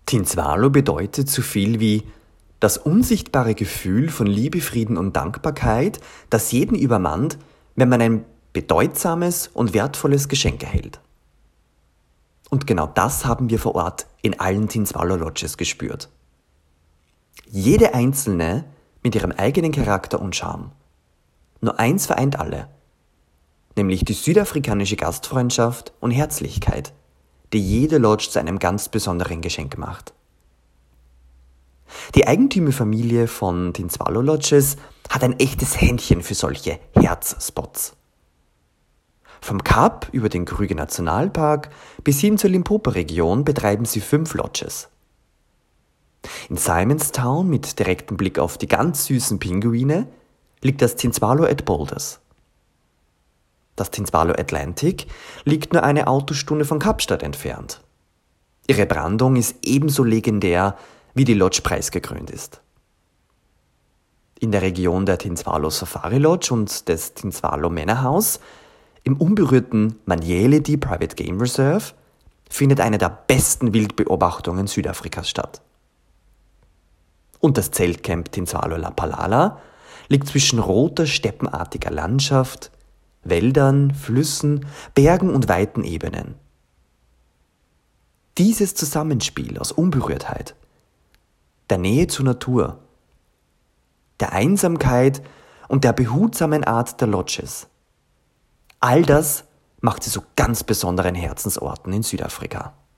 Tinzwalo bedeutet so viel wie das unsichtbare Gefühl von Liebe, Frieden und Dankbarkeit, das jeden übermannt, wenn man ein bedeutsames und wertvolles Geschenk erhält. Und genau das haben wir vor Ort in allen Tinzwalo Lodges gespürt. Jede einzelne mit ihrem eigenen Charakter und Charme. Nur eins vereint alle, nämlich die südafrikanische Gastfreundschaft und Herzlichkeit, die jede Lodge zu einem ganz besonderen Geschenk macht. Die Eigentümerfamilie von Tinzwalo Lodges hat ein echtes Händchen für solche Herzspots. Vom Kap über den Kruger Nationalpark bis hin zur Limpopo-Region betreiben sie 5 Lodges. In Simonstown mit direktem Blick auf die ganz süßen Pinguine liegt das Tinzwalo at Boulders. Das Tinzwalo Atlantic liegt nur eine Autostunde von Kapstadt entfernt. Ihre Brandung ist ebenso legendär, wie die Lodge preisgekrönt ist. In der Region der Tinzwalo Safari Lodge und des Tinzwalo Manor House, im unberührten Manyeledi Private Game Reserve, findet eine der besten Wildbeobachtungen Südafrikas statt. Und das Zeltcamp Tinzwalo Lapalala liegt zwischen roter, steppenartiger Landschaft, Wäldern, Flüssen, Bergen und weiten Ebenen. Dieses Zusammenspiel aus Unberührtheit, der Nähe zur Natur, der Einsamkeit und der behutsamen Art der Lodges, all das macht sie zu ganz besonderen Herzensorten in Südafrika.